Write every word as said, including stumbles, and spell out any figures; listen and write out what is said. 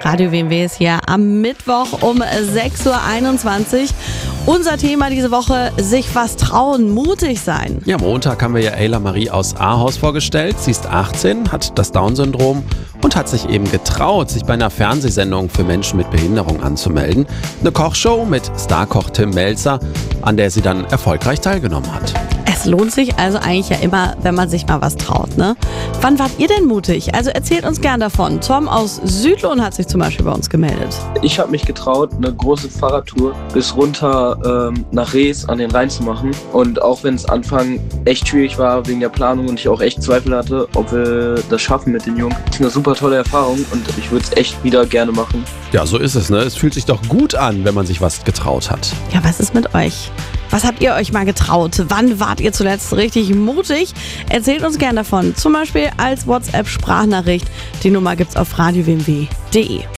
Radio W M W ist hier am Mittwoch um sechs Uhr einundzwanzig. Unser Thema diese Woche, sich was trauen, mutig sein. Ja, am Montag haben wir ja Ayla Marie aus Ahaus vorgestellt. Sie ist achtzehn, hat das Down-Syndrom und hat sich eben getraut, sich bei einer Fernsehsendung für Menschen mit Behinderung anzumelden. Eine Kochshow mit Starkoch Tim Melzer, an der sie dann erfolgreich teilgenommen hat. Es lohnt sich also eigentlich ja immer, wenn man sich mal was traut, ne? Wann wart ihr denn mutig? Also erzählt uns gern davon. Tom aus Südlohn hat sich zum Beispiel bei uns gemeldet. Ich habe mich getraut, eine große Fahrradtour bis runter ähm, nach Rees an den Rhein zu machen. Und auch wenn es Anfang echt schwierig war wegen der Planung und ich auch echt Zweifel hatte, ob wir das schaffen mit den Jungen. Das ist eine super tolle Erfahrung und ich würde es echt wieder gerne machen. Ja, so ist es, ne? Es fühlt sich doch gut an, wenn man sich was getraut hat. Ja, was ist mit euch? Was habt ihr euch mal getraut? Wann wart ihr zuletzt richtig mutig? Erzählt uns gern davon. Zum Beispiel als WhatsApp-Sprachnachricht. Die Nummer gibt's auf radio w m w punkt d e.